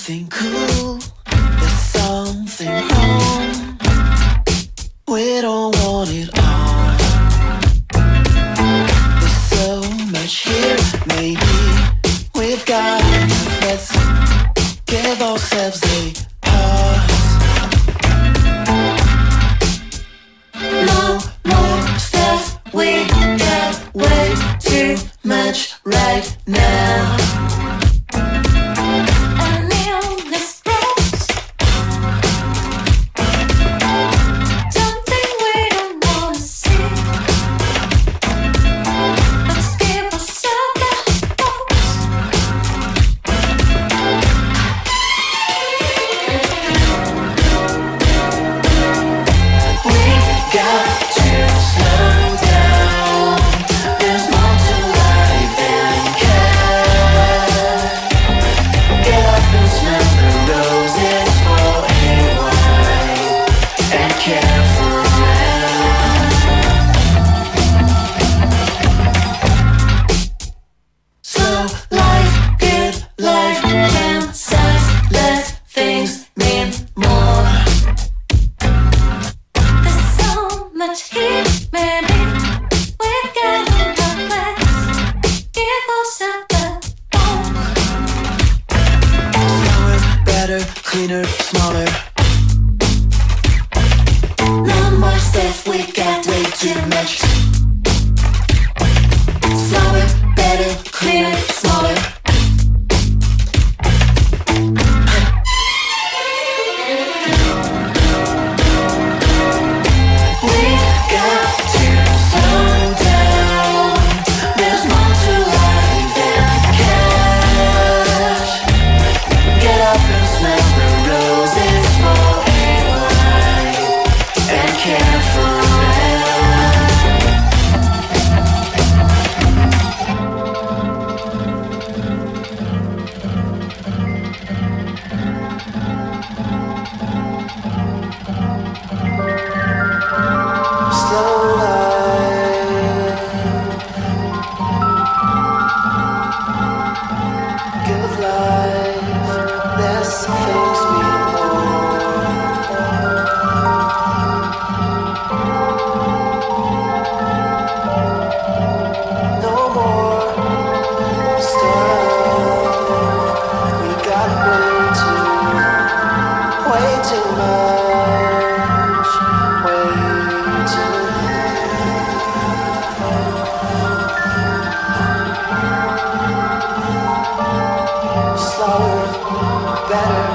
something cool, there's something wrong. We don't want it all. There's so much here, maybe we've got enough. Let's give ourselves a pause. No more stuff, we got way too much right now. Cleaner, smaller. No more stuff, we got way too much. Slower, better, cleaner, smaller. We got to slow down. There's more to life than cash. Get up and smell the roses for a while and care for slow life, good life, less things mean more. No more stuff, we got way too much, way too slower, better,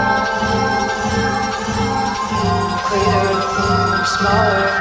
cleaner, smaller.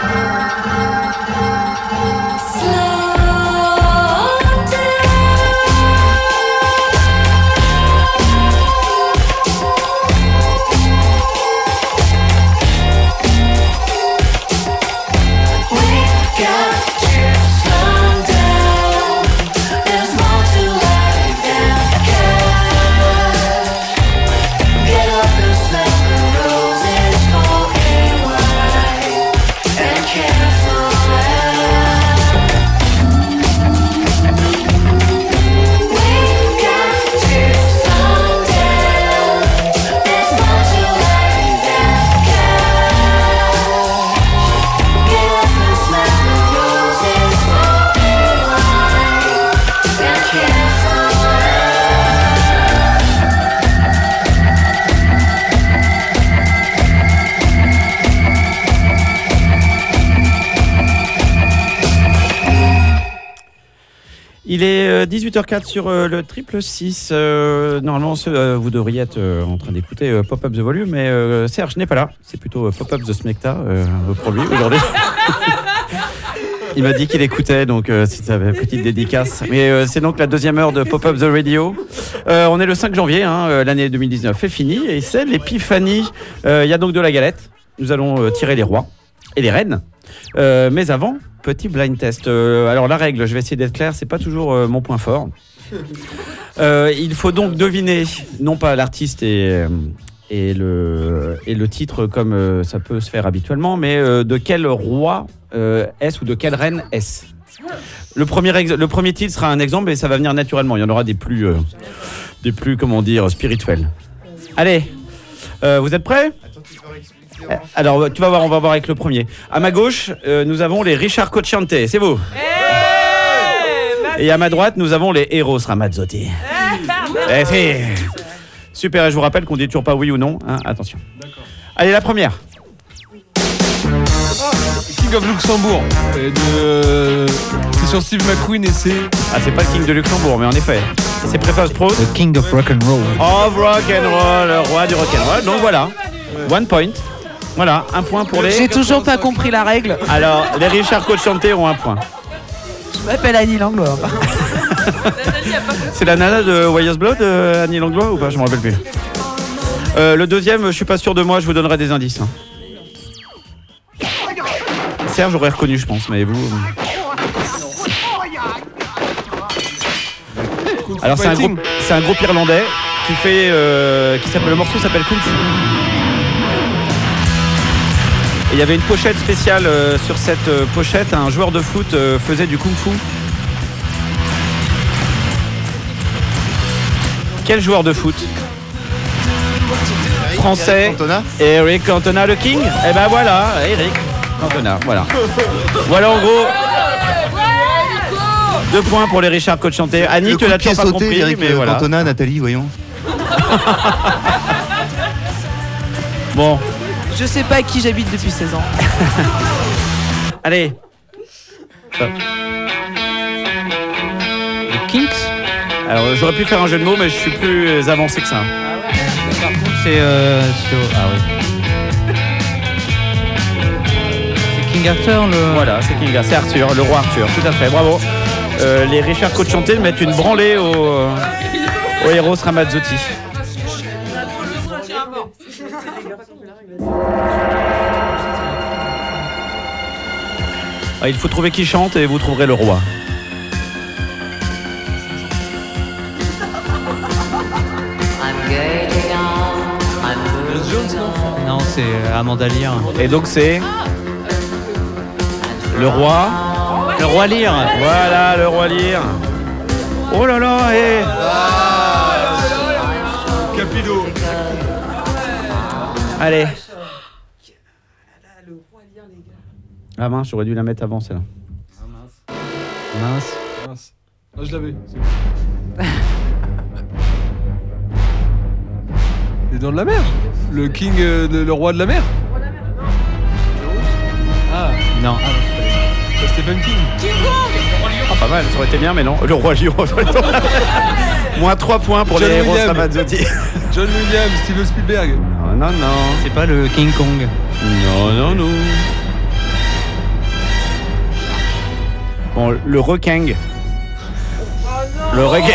Il est 18h04 sur le 666. Normalement, vous devriez être en train d'écouter Pop-Up The Volume, mais Serge n'est pas là. C'est plutôt Pop-Up The Smecta pour lui aujourd'hui. Il m'a dit qu'il écoutait, donc c'est sa petite dédicace. Mais c'est donc la deuxième heure de Pop-Up The Radio. On est le 5 janvier, l'année 2019 est finie et c'est l'épiphanie. Il y a donc de la galette. Nous allons tirer les rois et les reines. Mais avant, petit blind test. Alors la règle, je vais essayer d'être clair, c'est pas toujours mon point fort. Il faut donc deviner, non pas l'artiste et le titre comme ça peut se faire habituellement, mais de quel roi est-ce ou de quelle reine est-ce. Le premier titre sera un exemple et ça va venir naturellement. Il y en aura des plus comment dire, spirituels. Allez, vous êtes prêts? Alors, tu vas voir, on va voir avec le premier. À ma gauche, nous avons les Richard Cocciante, c'est vous. Et à ma droite, nous avons les Eros Ramazzotti. Si. Super, et je vous rappelle qu'on dit toujours pas oui ou non. Hein, attention. D'accord. Allez, la première. King of Luxembourg. C'est sur Steve McQueen et c'est... Ah, c'est pas le King de Luxembourg, mais en effet. C'est Préface Pro. The King of Rock and Roll. Of Rock and Roll, le roi du rock and roll. Donc voilà, 1 point. Voilà, 1 point pour les... J'ai toujours pas compris la règle. Alors, les Richard Cocciante ont 1 point. Je m'appelle Annie Langlois. C'est la nana de Wayers Blood, Annie Langlois, ou pas? Je me rappelle plus. Le deuxième, je suis pas sûr de moi, je vous donnerai des indices. Hein. Serge, j'aurais reconnu, je pense, mais vous... Alors, c'est un groupe irlandais qui fait... qui s'appelle... Le morceau s'appelle Kung Fu. Et il y avait une pochette spéciale sur cette pochette. Un joueur de foot faisait du Kung Fu. Quel joueur de foot? Français. Cantona. Eric Cantona, le King. Et ben voilà, Eric Cantona. Voilà. Voilà en gros. 2 points pour les Richard Cocciante. Annie, tu l'as toujours pas compris, Eric mais voilà. Cantona, Nathalie, voyons. Bon. Je sais pas à qui j'habite depuis 16 ans. Allez. The Kinks. Alors j'aurais pu faire un jeu de mots, mais je suis plus avancé que ça. Par contre, c'est sur... Ah oui. C'est King Arthur, le... Voilà, c'est King, c'est Arthur, le roi Arthur, tout à fait, bravo. Les Richard Cocciante mettent une branlée au Eros Ramazzotti. Ah, il faut trouver qui chante et vous trouverez le roi. Non, c'est Amanda Lear. Et donc c'est le roi. Le roi Lear. Voilà, le roi Lear. Oh là là, et... Capido. Allez. Ah mince, j'aurais dû la mettre avant celle-là. Mince. Ah, je l'avais. Les Dents de la Mer. Le King, le roi de la mer. Ah, Non. c'est Stephen King. Ah, pas mal, ça aurait été bien, mais non. Le roi Lion. Moins 3 points pour John les Eros Williams. Ramazzotti. John Williams, Steven Spielberg. Non, non, non. C'est pas le King Kong. Non, non, non. Bon, le requin. Le requin.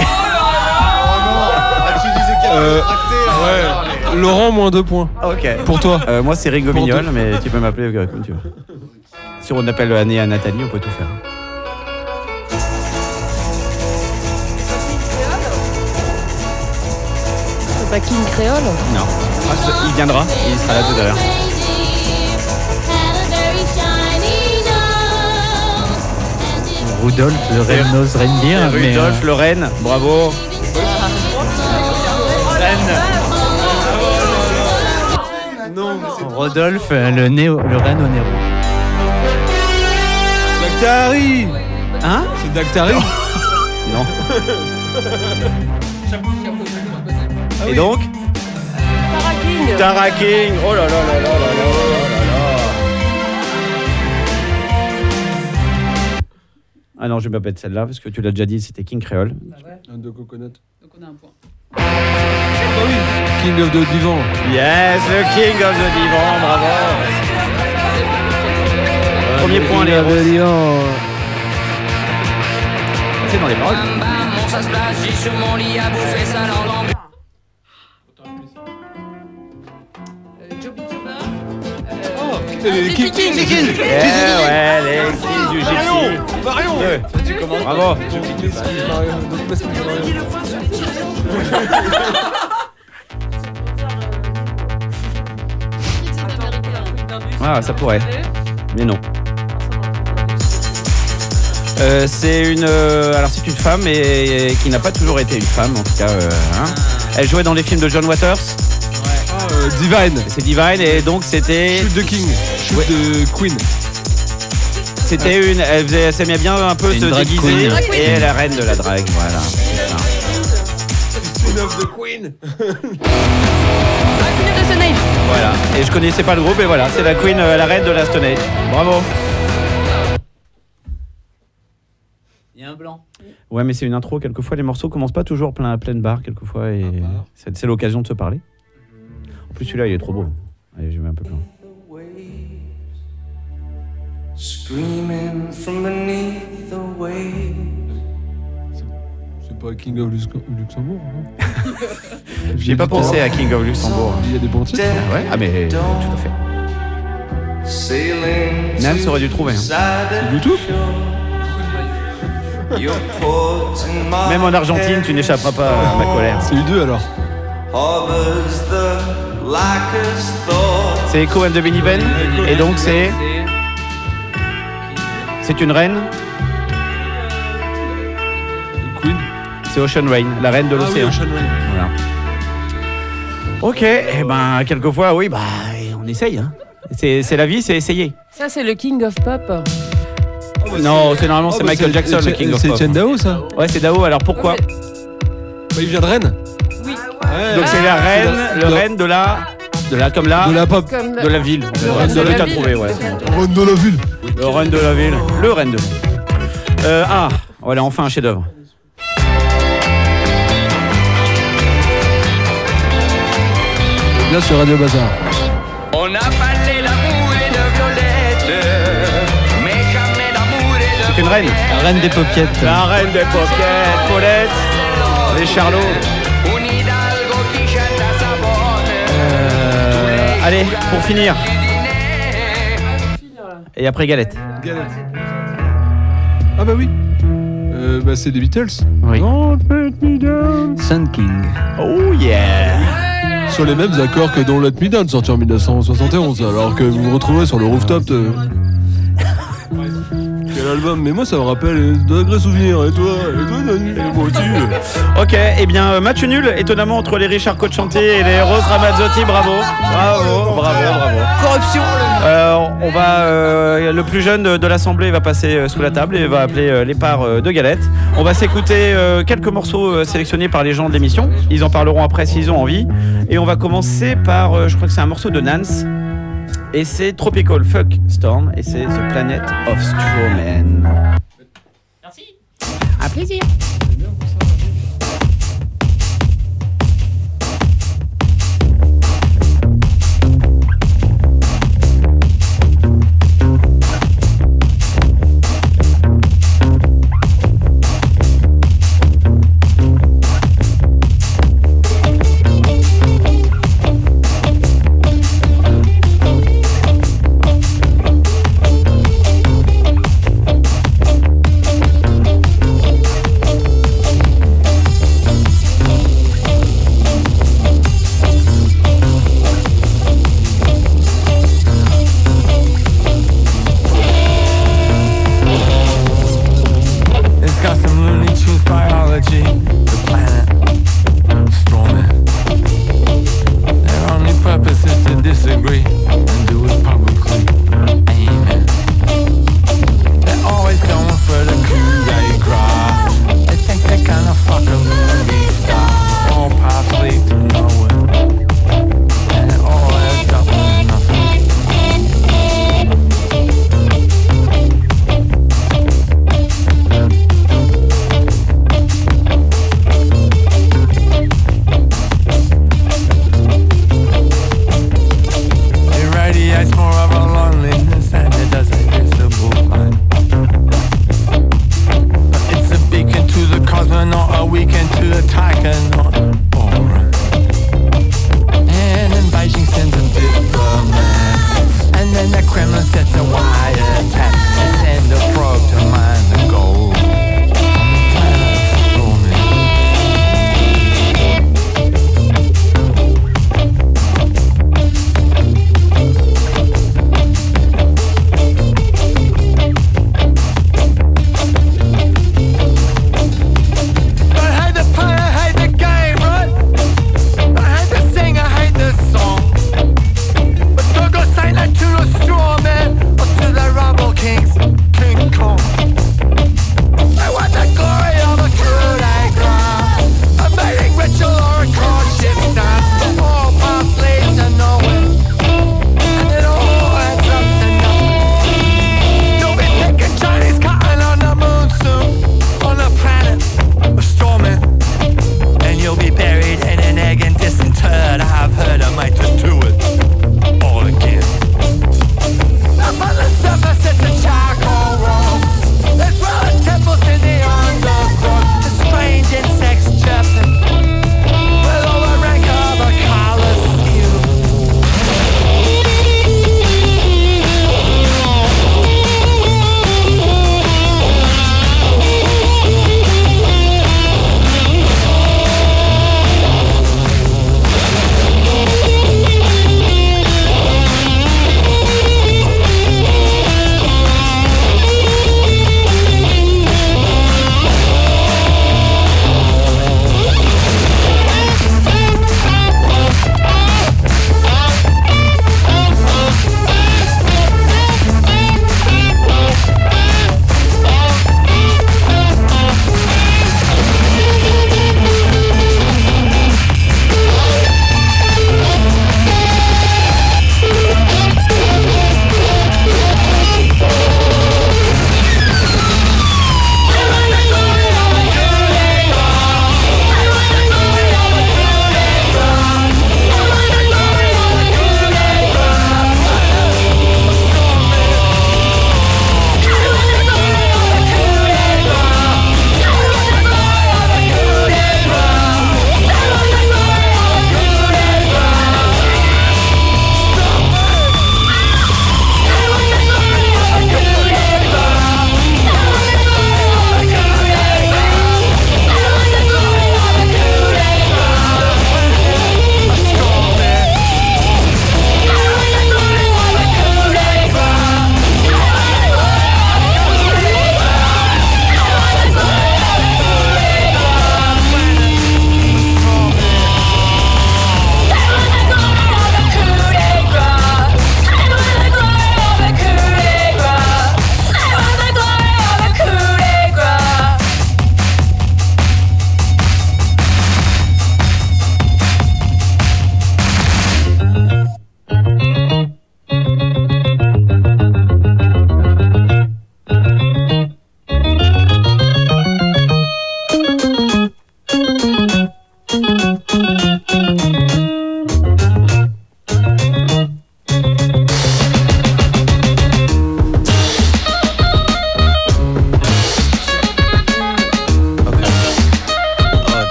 Tu disais qu'il y avait tracté, là. Ouais. Laurent, moins 2 points. Ok. Pour toi. Moi, c'est Rigo Pour Mignol, deux. mais tu peux m'appeler comme tu veux. Si on appelle Annie à Nathalie, on peut tout faire. C'est pas King Créole? Non. Il viendra, il sera là tout à l'heure. Rudolph, le Red-Nosed Reindeer. mais, Rudolph, le Rennes, bravo. Rodolphe, le Renne au Nero. Dactari. Hein? C'est Dactari. Non. Ah Et oui. donc Tara King. Tara King. Oh là là là là là là là. Ah non, je vais pas mettre celle-là parce que tu l'as déjà dit, c'était King Créole. Un de coconut. Donc on a un point. Ah oui. King of the Divan. Yes, le King of the Divan, bravo. Premier point, les héros. C'est dans les paroles. Les King. Ouais, les Kings du Gypsy. Marion. Ouais. Bravo. Ah, ça pourrait. Mais non. C'est une. Alors, c'est une femme et qui n'a pas toujours été une femme, en tout cas. Hein. Elle jouait dans les films de John Waters. Divine. C'est Divine et donc c'était. Shoot the King. Shoot Ouais. the Queen. C'était une. Elle s'aimait bien un peu C'est se une drag déguiser. queen. Et la reine de la drague, voilà. C'est ça. Queen of the Queen. Queen of the Stone Age. Voilà. Et je connaissais pas le groupe et voilà, c'est la queen, la reine de la Stone Age. Bravo. Il y a un blanc. Ouais, mais c'est une intro. Quelquefois, les morceaux commencent pas toujours pleine barre. Quelquefois, et c'est l'occasion de se parler. En plus, celui-là, il est trop beau. Allez, je mets un peu plus loin. Screaming from beneath the waves. C'est pas King of Luxembourg, non? J'y ai pas pensé à King of Luxembourg. Il y a des bons titres. Ouais, ah mais tout à fait. Sailing Nams aurait dû trouver. Hein. C'est du tout. Your port in my Même en Argentine, tu n'échapperas pas à ma colère. C'est U2 alors. harbors the blackest thought. C'est Echo and the Benny Ben. Et donc c'est une reine. Queen. C'est Ocean Rain, la reine de Ah oui, l'océan. Ocean Rain. Voilà. Ok, et ben quelquefois oui, bah on essaye. Hein. C'est la vie, c'est essayer. Ça, c'est le King of Pop. Non, c'est normalement c'est Oh, bah, Michael Jackson le King of Pop. C'est Etienne Dao ça. Ouais, c'est Dao. Alors pourquoi? Bah, il vient de Rennes. Oui. Ouais, Donc c'est la reine, le reine de la comme là, de la pop. Comme de la ville. Le reine de Le la t'as ville. trouvé, ouais. Rennes de la ville. Le reine de la ville, le reine de. Voilà, enfin un chef-d'œuvre. Bien sur Radio Bazar. On a parlé d'amour et de violette, mais jamais d'amour et de C'est une reine. La reine des popiettes. La reine des pockets, Paulette, les Charlots. un hidalgo qui chante à sa bonne. Allez, pour finir. Et après Galette. Galette. Ah bah oui. Bah c'est des Beatles. Oui. Don't let me down. Sun King. Oh yeah. Sur les mêmes accords que Don't Let Me Down, sorti en 1971, alors que vous vous retrouvez sur le rooftop de... Quel album? Mais moi ça me rappelle d'agrès souvenirs, et toi Dani? Moi aussi. Ok, eh bien match nul, étonnamment entre les Richard Cochanté et les Rose Ramazzotti, bravo. Bravo. Corruption. On va, le plus jeune de l'assemblée va passer sous la table et va appeler les parts de Galette. On va s'écouter quelques morceaux sélectionnés par les gens de l'émission. Ils en parleront après s'ils ont envie. Et on va commencer par, je crois que c'est un morceau de Nance. Et c'est Tropical Fuck Storm et c'est The Planet of Strawman. Un plaisir.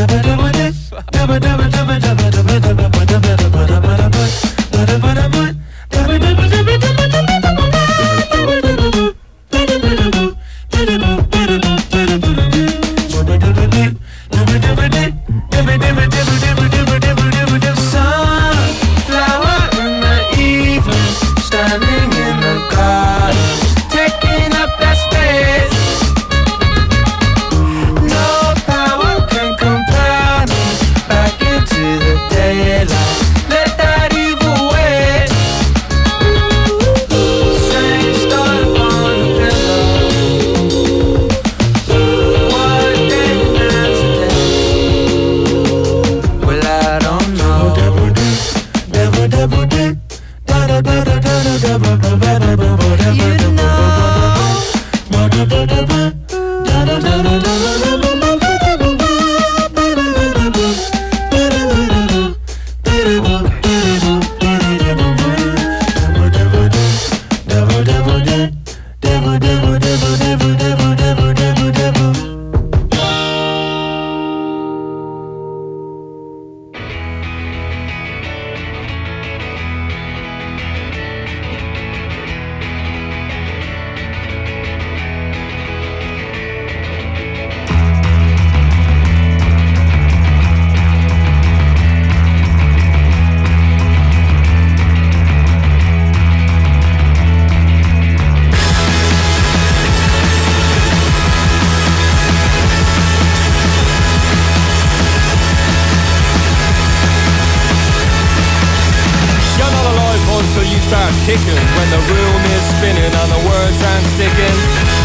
kicking when the room is spinning and the words aren't sticking.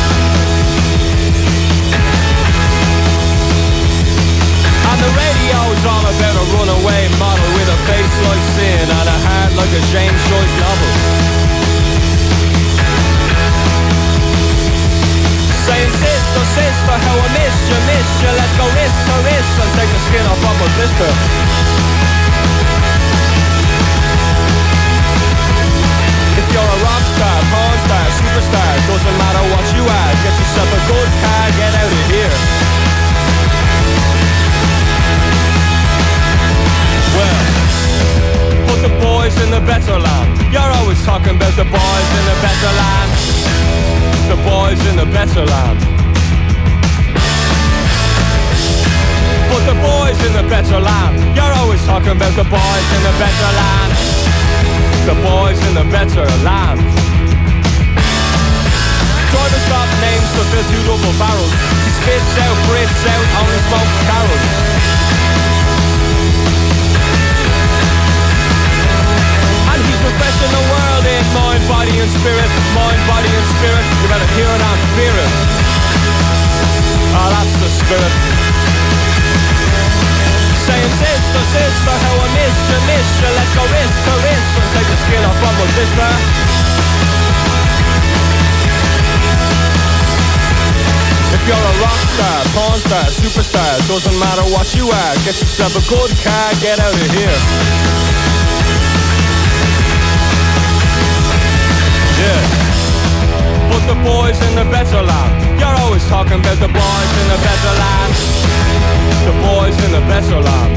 And the radio's all about a runaway model with a face like sin and a heart like a James Joyce novel. Saying sister, sister, how I missed you, let's go wrist to wrist and take the skin off of my blister. If you're a rock star, porn star, superstar, doesn't matter what you are, get yourself a good car, get out of here. Well, put the boys in the better land. You're always talking about the boys in the better land. The boys in the better land. Put the boys in the better land. You're always talking about the boys in the better land. The boys in the better land. Drivers got names to fill 2 double barrels. He spits out, breathes out, only smokes carols. And he's refreshing the world in mind, body and spirit. Mind, body and spirit. You better hear it and fear it. Ah, that's the spirit. Saying sister, sister, how I miss you, let's go wrist to wrist and take the skin off of my blister. If you're a rock star, porn star, superstar, doesn't matter what you are, get yourself a good car, get out of here. Yeah. Put the boys in the better land. You're always talking about the boys in the better land. The boys in the better land.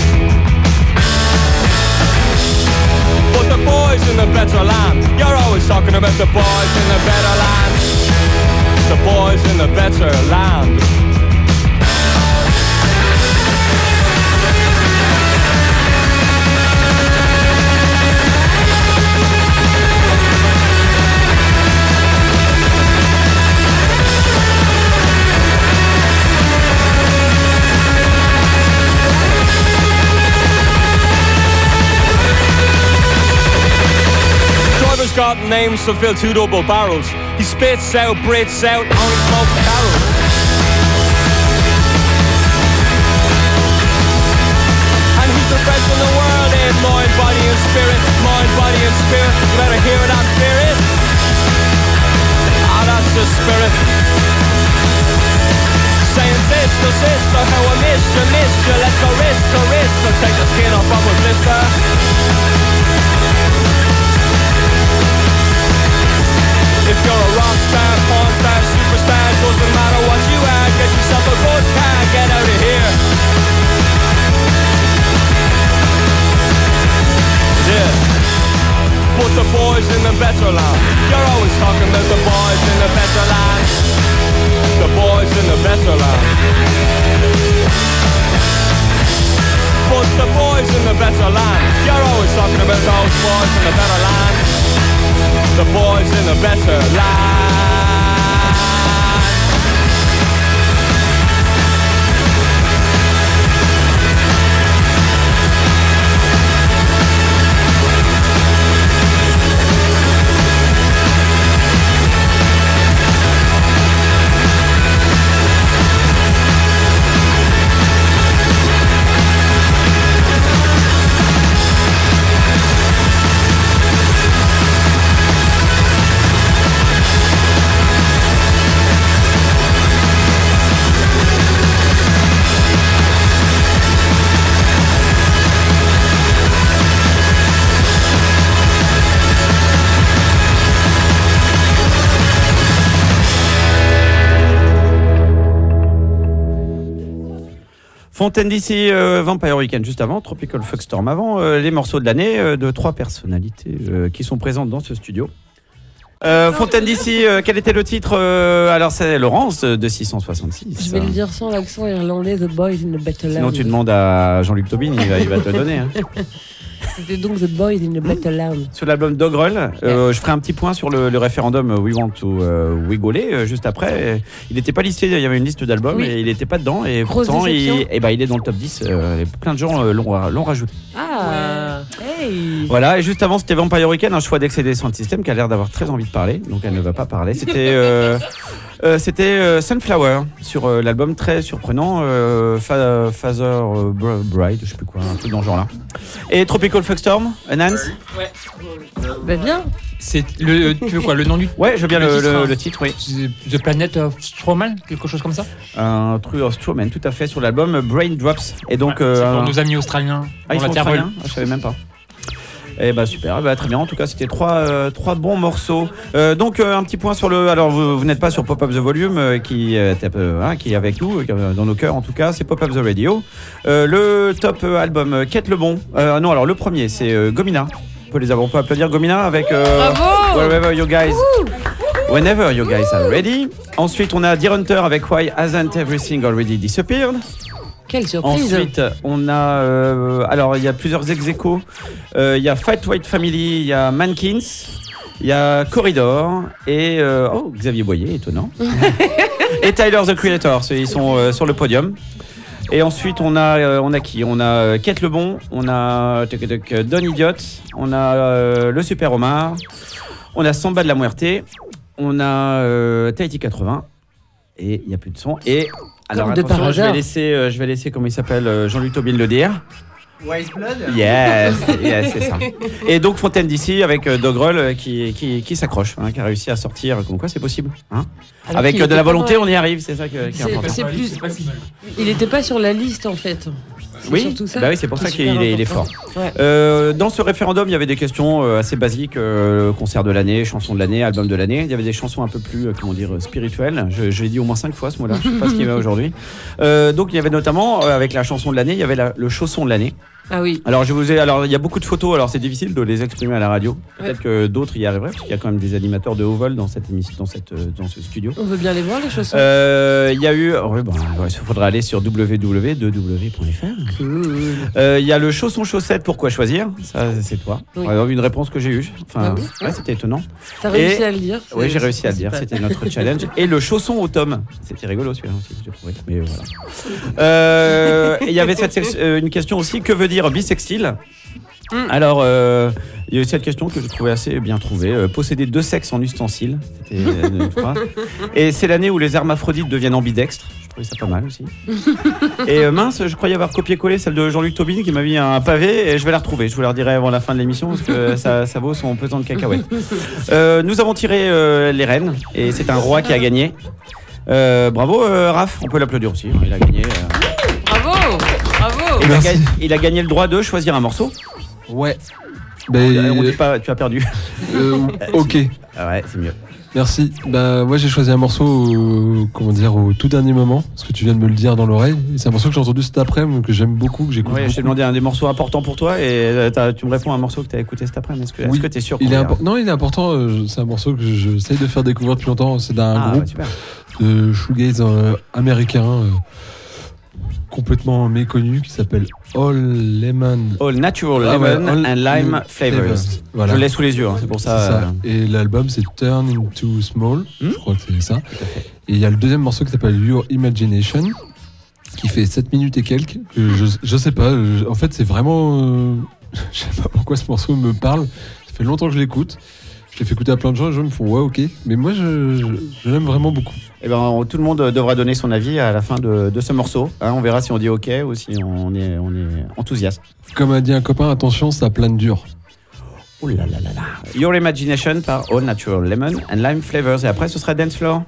But the boys in the better land. You're always talking about the boys in the better land. The boys in the better land. Driver's got names to fill 2 double barrels. He spits out, breathes out, only smokes carols. And he's refreshing the world in mind, body and spirit. Mind, body and spirit. You better hear it and fear it. Ah, that's the spirit. Saying sister, sister, how I miss you, let's go wrist to wrist and take the skin off of my blister. If you're a rock star, porn star, superstar, doesn't matter what you are, get yourself a good car, get out of here. the better land. You're always talking about those boys in the better land. The boys in the better land. Fontaine DC, Vampire Weekend juste avant, Tropical Fuckstorm avant, les morceaux de l'année de 3 personnalités qui sont présentes dans ce studio. Fontaine DC, quel était le titre Alors c'est Laurence de 666. Je vais le dire sans l'accent irlandais, The Boys in the Better Land. Sinon tu demandes à Jean-Luc Tobin, il va te le donner. Hein. C'était donc The Boys in the Better Land. Sur l'album Dogrel, je ferai un petit point sur le référendum We Want to Wigoler juste après. Il n'était pas listé, il y avait une liste d'albums et il n'était pas dedans. Et grosse pourtant, il déception. est dans le top 10. Plein de gens l'ont rajouté. Ah, hey. Voilà, et juste avant, c'était Vampire Weekend, un choix d'Excédé Sound System qui a l'air d'avoir très envie de parler, donc elle ne va pas parler. C'était Sunflower sur l'album très surprenant Father Bride, je sais plus quoi, un truc dans ce genre-là. Et Tropical Fuckstorm, Nance. Ouais. Bah bien. C'est le, tu veux quoi, le nom du Ouais, je veux bien le titre, oui. The Planet of Strowman, quelque chose comme ça. Un truc Strowman, tout à fait, sur l'album Brain Drops. Et donc, c'est pour nos amis australiens. Ah, ils sont australiens ? Je savais même pas. Eh bah super, très bien. En tout cas, c'était trois bons morceaux. Donc un petit point sur le. Alors vous n'êtes pas sur Pop Up the Volume qui est avec nous dans nos cœurs en tout cas. C'est Pop Up the Radio. Le top album Quête le bon. Non, alors le premier c'est Gomina. On peut applaudir Gomina avec Bravo. Whenever you guys are ready. Ensuite on a Deer Hunter avec Why Hasn't Everything Already Disappeared. Quelle surprise. Ensuite, on a... alors, il y a plusieurs ex-aequo. Il y a Fight White Family, il y a Mankins, il y a Corridor et... Xavier Boyer, étonnant. Et Tyler, the Creator, ils sont sur le podium. Et ensuite, on a qui ? On a Quête le Bon, on a Don Idiot, on a Le Super Omar, on a Samba de la Muerte, on a Tahiti 80, et il n'y a plus de son. Et... Alors attention, je vais laisser comment il s'appelle Jean-Luc Tobin le dire. Wise Blood. Yes, c'est ça. Et donc Fontaine DC avec Dogrel qui s'accroche, qui a réussi à sortir. Comme quoi, c'est possible. Avec de la volonté, on y arrive. C'est ça qui est important. C'est plus... Il n'était pas sur la liste en fait. Oui, c'est pour ça qu'il est fort. Ouais. Dans ce référendum, il y avait des questions assez basiques, concert de l'année, chanson de l'année, album de l'année. Il y avait des chansons un peu plus, spirituelles. Je l'ai dit au moins 5 fois ce mot-là. Je ne sais pas ce qu'il y avait aujourd'hui. Donc il y avait notamment, avec la chanson de l'année, il y avait le chausson de l'année. Ah oui. Alors il y a beaucoup de photos. Alors c'est difficile de les exprimer à la radio. Peut-être que d'autres y arriveraient, parce qu'il y a quand même des animateurs de haut vol dans cette émission, dans ce studio. On veut bien les voir les chaussons. Il y a eu, il faudra aller sur www.fr. Il y a le chausson chaussette. Pourquoi choisir ? Ça c'est toi. Oui. Une réponse que j'ai eue. Enfin, c'était étonnant. T'as réussi à le dire. Oui, j'ai réussi à le dire. C'était notre challenge. Et le chausson au tome. C'était rigolo celui-là aussi. J'ai trouvé. Mais voilà. Il y avait une question aussi. Que veut dire bisextile ? Alors, il y a eu cette question que je trouvais assez bien trouvée. Posséder 2 sexes en ustensile. C'était une phrase. Et c'est l'année où les hermaphrodites deviennent ambidextres. Je trouvais ça pas mal aussi. Et mince, je croyais avoir copié-collé celle de Jean-Luc Tobin qui m'a mis un pavé et je vais la retrouver. Je vous la redirai avant la fin de l'émission parce que ça vaut son pesant de cacahuètes. Nous avons tiré les rênes et c'est un roi qui a gagné. Bravo Raph, on peut l'applaudir aussi. Il a gagné. Bravo. Et il a gagné le droit de choisir un morceau. Ouais. On dit pas, tu as perdu. Ok. Ah ouais, c'est mieux. Merci. Moi j'ai choisi un morceau au tout dernier moment, parce que tu viens de me le dire dans l'oreille. Et c'est un morceau que j'ai entendu cet après-midi, que j'aime beaucoup, que j'écoute. Ouais, je t'ai demandé un des morceaux importants pour toi et tu me réponds un morceau que tu as écouté cet après-midi. Est-ce que tu es sûr Non, il est important. C'est un morceau que j'essaye de faire découvrir depuis longtemps. C'est d'un groupe de shoegaze américain. complètement méconnu qui s'appelle All Lemon. All Natural Ah ouais, Lemon All and Lime Flavors. Voilà. Je l'ai sous les yeux, hein, c'est pour C'est ça. ça. Et l'album c'est Turn Into Small, je crois que c'est ça. Et il y a le deuxième morceau qui s'appelle Your Imagination, qui fait 7 minutes et quelques. Que je sais pas, en fait c'est vraiment... je sais pas pourquoi ce morceau me parle. Ça fait longtemps que je l'écoute. Je l'ai fait écouter à plein de gens et les gens me font ouais ok. Mais moi je l'aime vraiment beaucoup. Eh ben, tout le monde devra donner son avis à la fin de ce morceau. Hein, on verra si on dit OK ou si on est enthousiaste. Comme a dit un copain, attention ça plane dur. Oh là là là là. Your Imagination par All Natural Lemon and Lime Flavors. Et après, ce sera Dance Floor.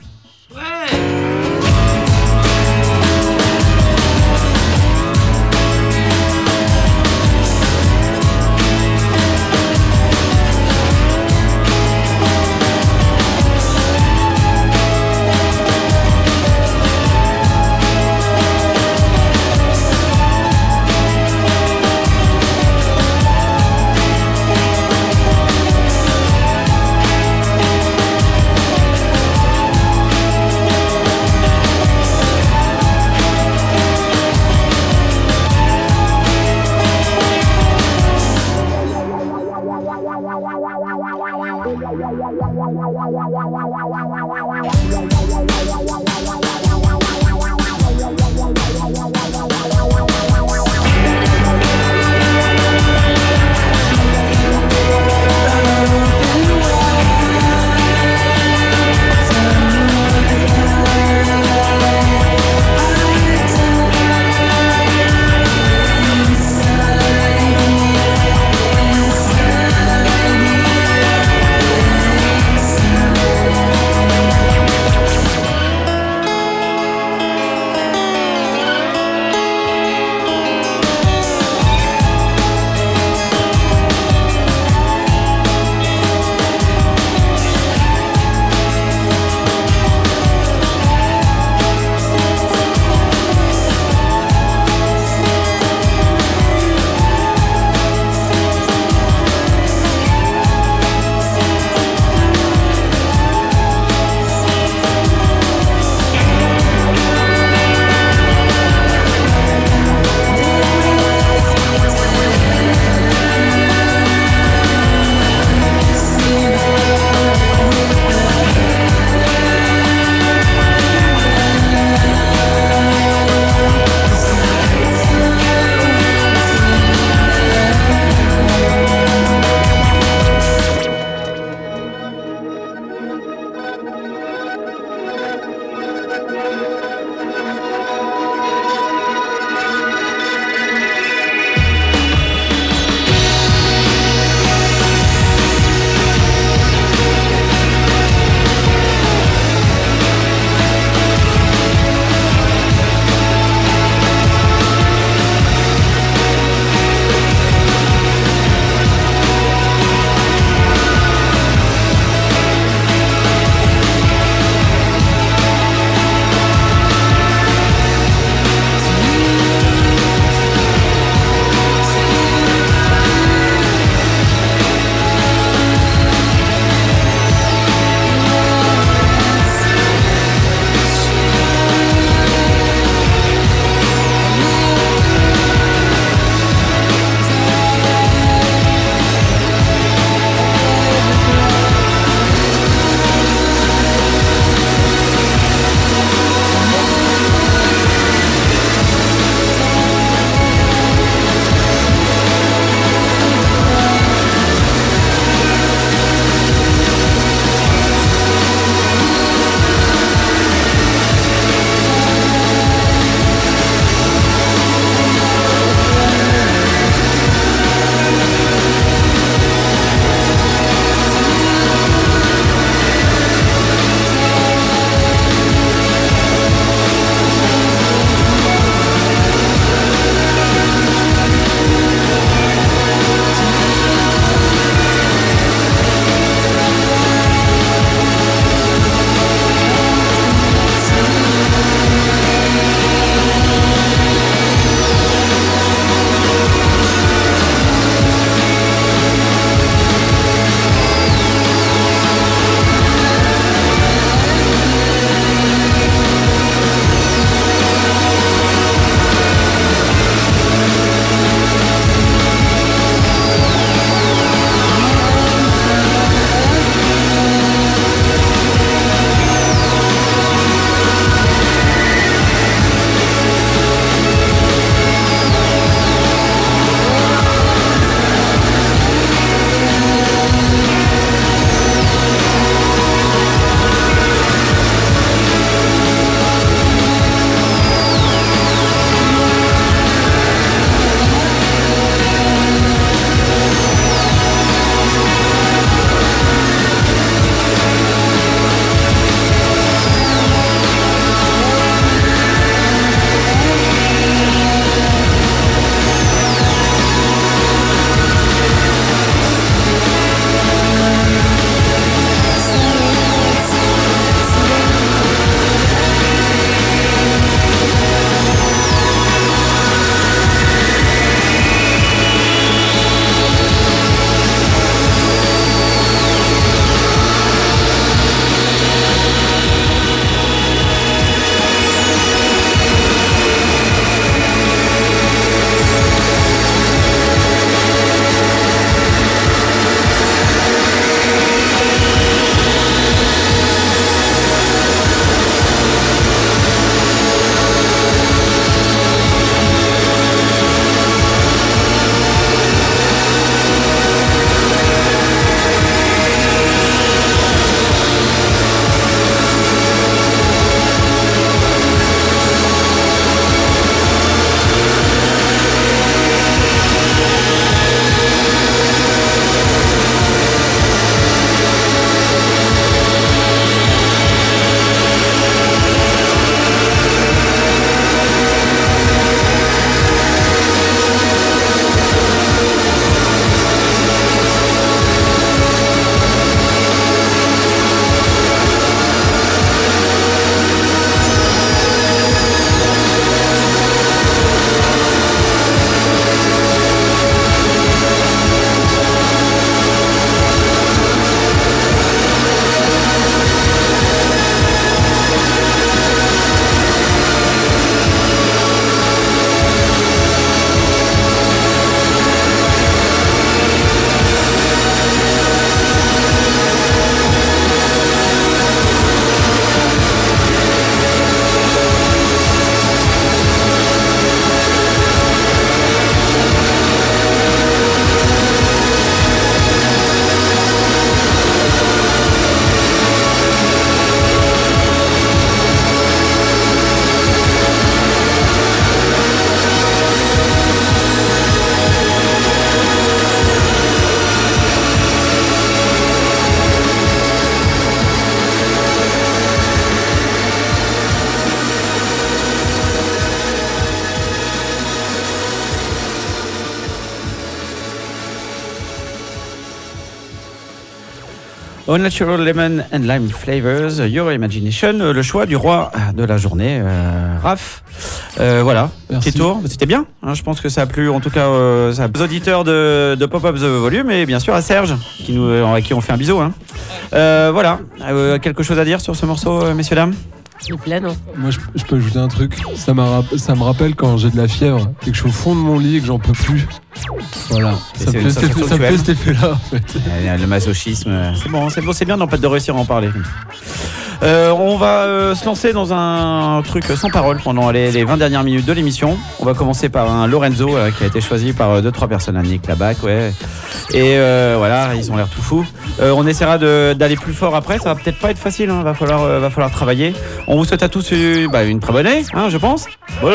All Natural Lemon and Lime Flavors, Your Imagination, le choix du roi de la journée, Raph. Voilà, Merci. petit tour, c'était bien. Hein, je pense que ça a plu en tout cas aux auditeurs de Pop-Up The Volume et bien sûr à Serge, à qui on fait un bisou. Hein. Voilà, quelque chose à dire sur ce morceau, messieurs, dames? C'est planant. Moi, je peux ajouter un truc. Ça me rappelle quand j'ai de la fièvre et que je suis au fond de mon lit et que j'en peux plus. Voilà. Et Ça c'est me une fait sensation cet effet-là, en fait. Le masochisme, c'est bien de réussir à en parler. On va se lancer dans un truc sans parole pendant les 20 dernières minutes de l'émission. On va commencer par un Lorenzo qui a été choisi par 2-3 personnes, Nick Labac, ouais. Et voilà, ils ont l'air tout fous. On essaiera d'aller plus fort après, ça va peut-être pas être facile, hein. va falloir travailler. On vous souhaite à tous une très bonne année, hein, je pense.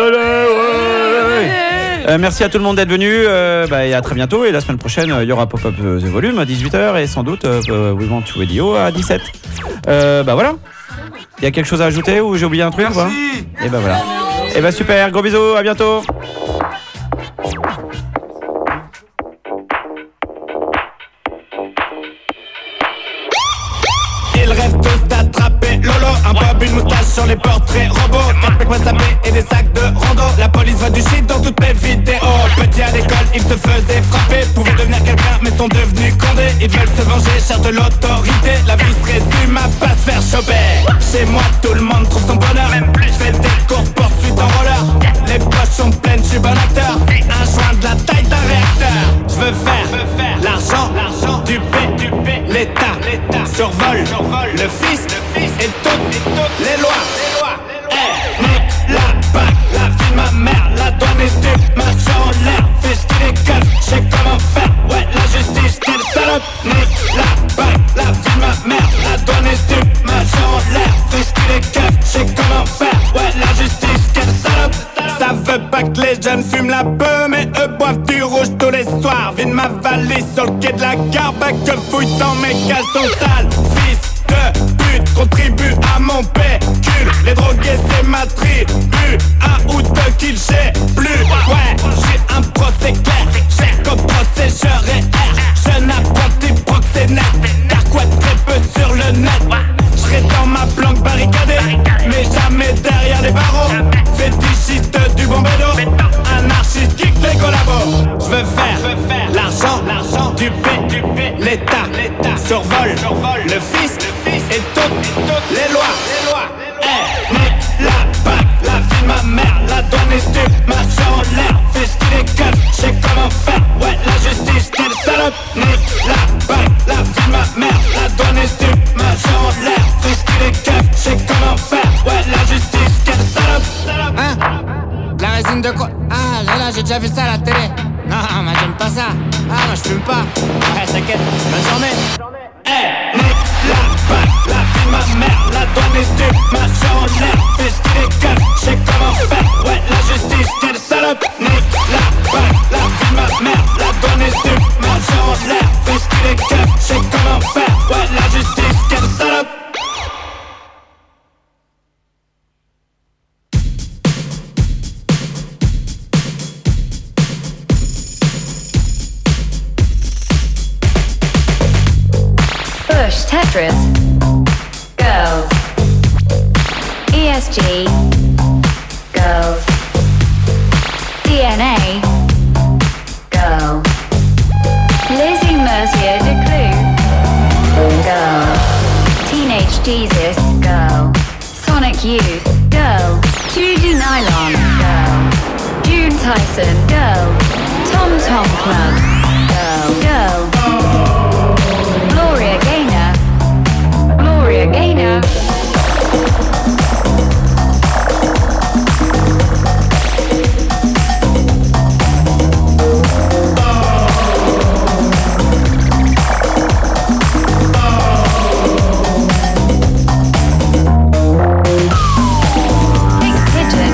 Merci à tout le monde d'être venu et à très bientôt. Et la semaine prochaine, il y aura Pop-Up The Volume à 18h et sans doute We Want to Radio à 17. Voilà. Il y a quelque chose à ajouter ou j'ai oublié un truc? Merci. Et voilà. Et super, gros bisous, à bientôt. Ils rêvent tous d'attraper Lolo, un bob, une moustache sur les portraits robots, 4 mecs WhatsAppés et des sacs de rando. La police voit du shit dans toutes mes vidéos. Petit à l'école, ils se faisaient frapper, pouvaient devenir quelqu'un mais sont devenus condés. Ils veulent se venger, cherchent de l'autorité. La vie se résume à pas se faire choper. Chez moi tout le monde trouve son bonheur, même plus. Je fais des courses poursuites en roller. Les poches sont pleines, je suis bon acteur. Un joint de la taille d'un réacteur. Je veux faire l'argent, du P, l'État survole le fisc et toutes les lois. Nique la bague, la vie de ma mère, la douane est stup, marche en l'air, fisc les keufs, je sais comment faire, ouais la justice, quelle salope. Nique la bague, la vie de ma mère, la douane est stup, marche en l'air, fisc les keufs, je sais comment faire, ouais la justice, quelle salope. Ça veut pas que les jeunes fument la beuh, mais eux boivent du rouge tous les soirs. Vide ma valise sur le quai de la gare, bah que fouille dans mes caleçons sales. Fils de pute, contribue à mon pécule. Les drogués c'est ma tribu, un ou deux kills j'ai plus. Ouais, j'ai un procès clair, j'ai comme procès je R. Jeune apprenti proxénète, dark web très peu sur le net. J'serai dans ma planque barricadée, mais jamais derrière les barreaux. Fétichiste du bon bédo, anarchiste kick les collabos. J'veux faire l'argent, du P, l'État survole le fisc et toutes les lois. Nique la bague, la vie de ma mère, la douane est stup, marche en l'air, fisc les keufs, j'sais comment faire, ouais la justice, quelle salope. Nique la bague, la vie de ma mère, la douane est stup, marche en l'air, fisc les keufs, j'sais comment faire, ouais la justice, quelle salope. Hein? La résine de quoi? Ah là j'ai déjà vu ça à la télé. Non, moi j'aime pas ça. Ah, moi je fume pas. Ouais, t'inquiète, bonne journée. Nique la bague, la vie de ma mère, la douane est stup, marche en l'air, fisc les keufs, j'sais comment faire, ouais la justice, quelle salope. Nique la bague, la vie de ma mère, la douane est stup, marche en l'air, fisc les keufs, j'sais comment faire, ouais la justice, quelle salope. Bush, Tetris, girls, ESG, girls, DNA, girl, Lizzie Mercier Declue, girl, Teenage Jesus, girl, Sonic Youth, girl, Judy Nylon, girl, June Tyson, girl, Tom Tom Club, girl, Gloria Gaynor, Gloria Gaynor. Pink Pigeon,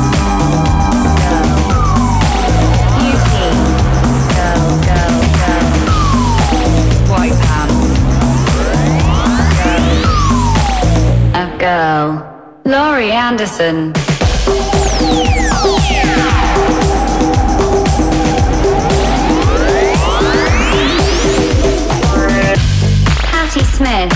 girl, White Pants, girl, Laurie Anderson. Patti Smith,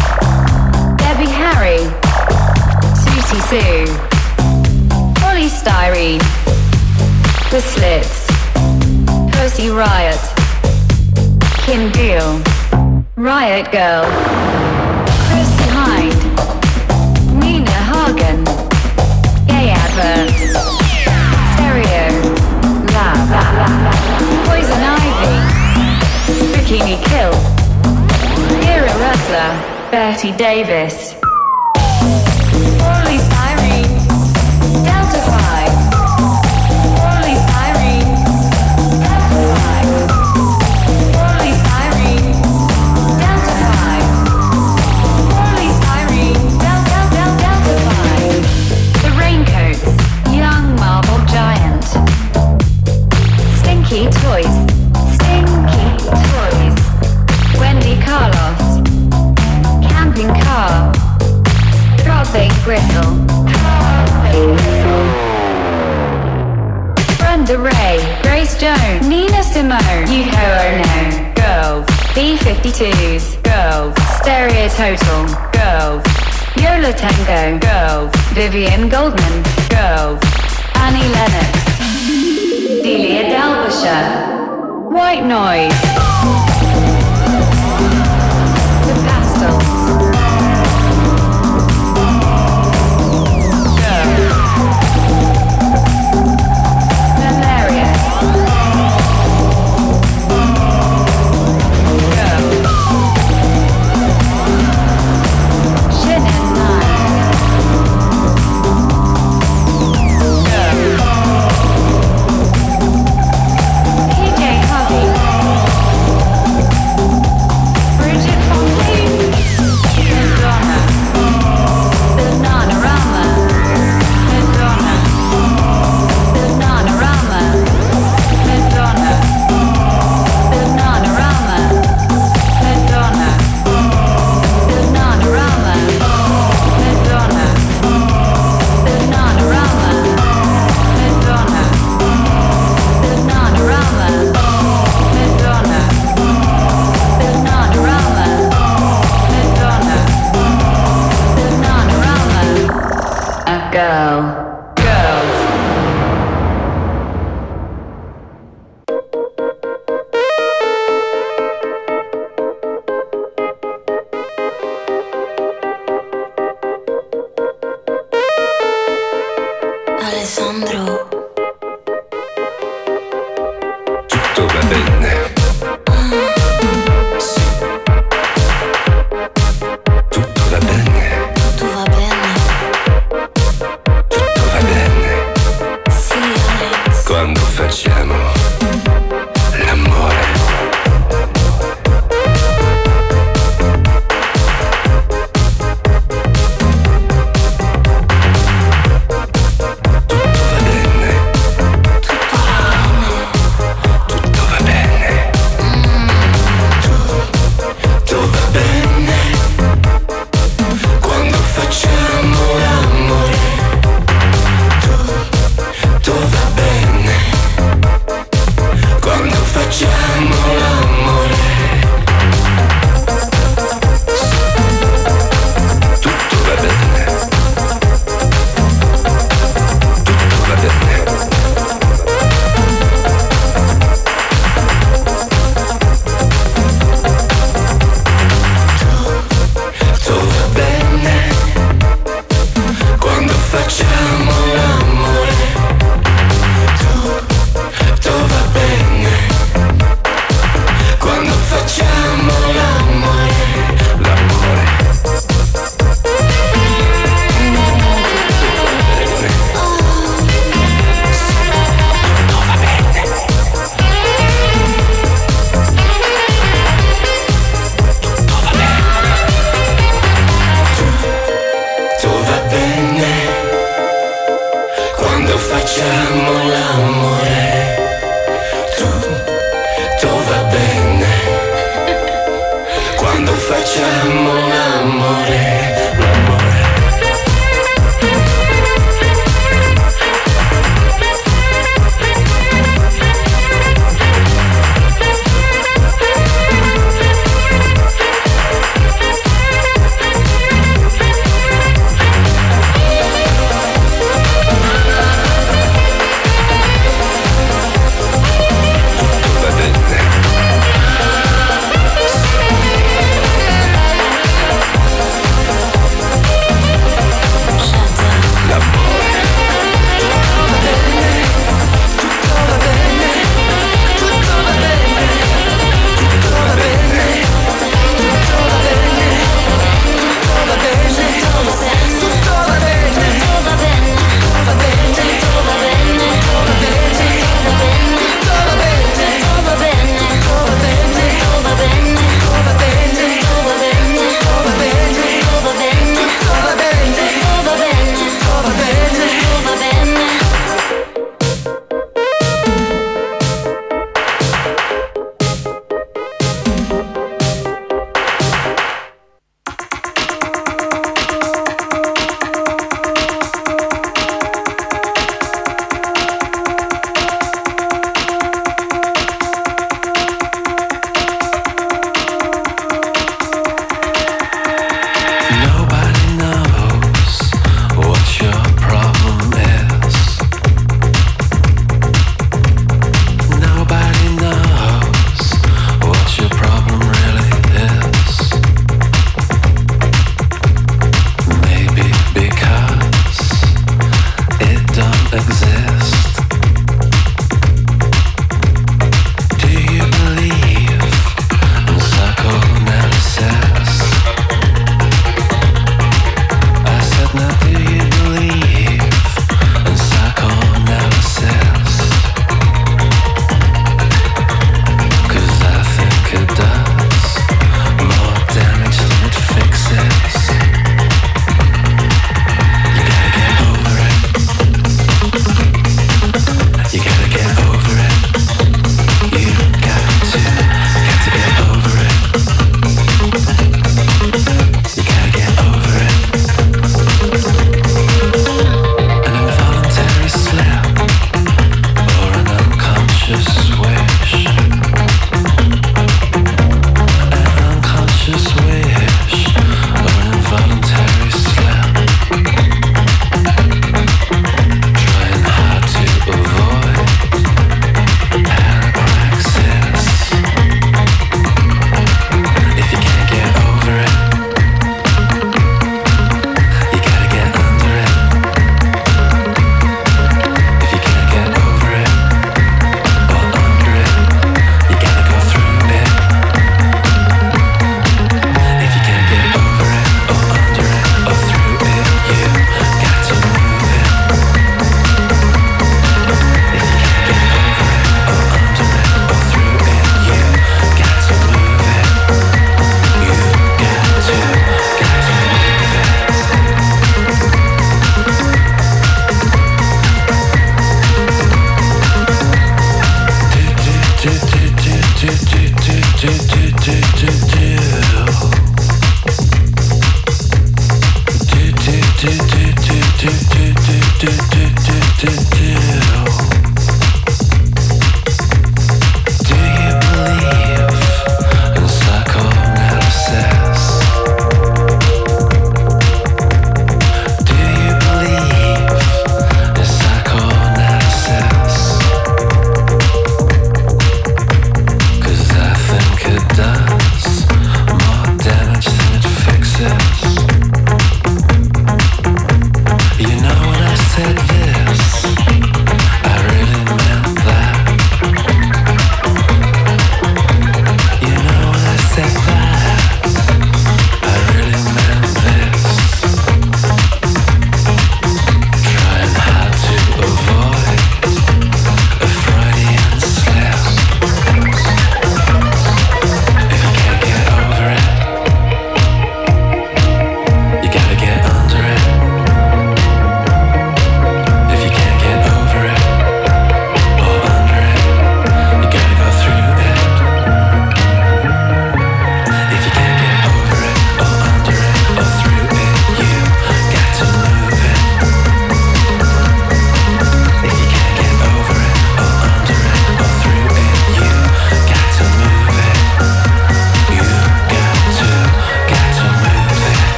Pussy Riot, Kim Deal, Riot Girl, Chrissy Hyde, Nina Hagen, Gay Adverts, Stereo, Poison Ivy, Bikini Kill, Ira Russler, Bertie Davis, Orly Cyrene, Delta 5, Orly Cyrene, Delta 5, Orly Cyrene, Delta 5, Orly Cyrene, Delta 5. The Raincoats, Young Marble Giant, Stinky Toys, Wendy Carlos, Camping Car, Throbbing Bristle, Brenda Ray, Grace Jones, Nina Simone, Yuko Ono, Girls, B-52s, Girls, Stereo Total, Girls, Yola Tango, Girls, Vivian Goldman, Girls, Annie Lennox, Delia Dalbasher, White Noise, The Pastels, Malaria, Shin and Nine, PJ Harvey, Bridget Fontaine, Madonna, Bananarama, Madonna, Bananarama, Madonna, Bananarama, Madonna, Bananarama, Madonna, Bananarama, Madonna, Bananarama, Madonna, Bananarama, Madonna, Bananarama. A girl, girls. Alessandro. Tutto va bene. Sì. Tutto va bene. Tutto va bene. Tutto va bene. Sì, Alex. Quando facciamo l'amore. facciamo l'amore, l'amore. Tutto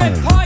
Hyde Park.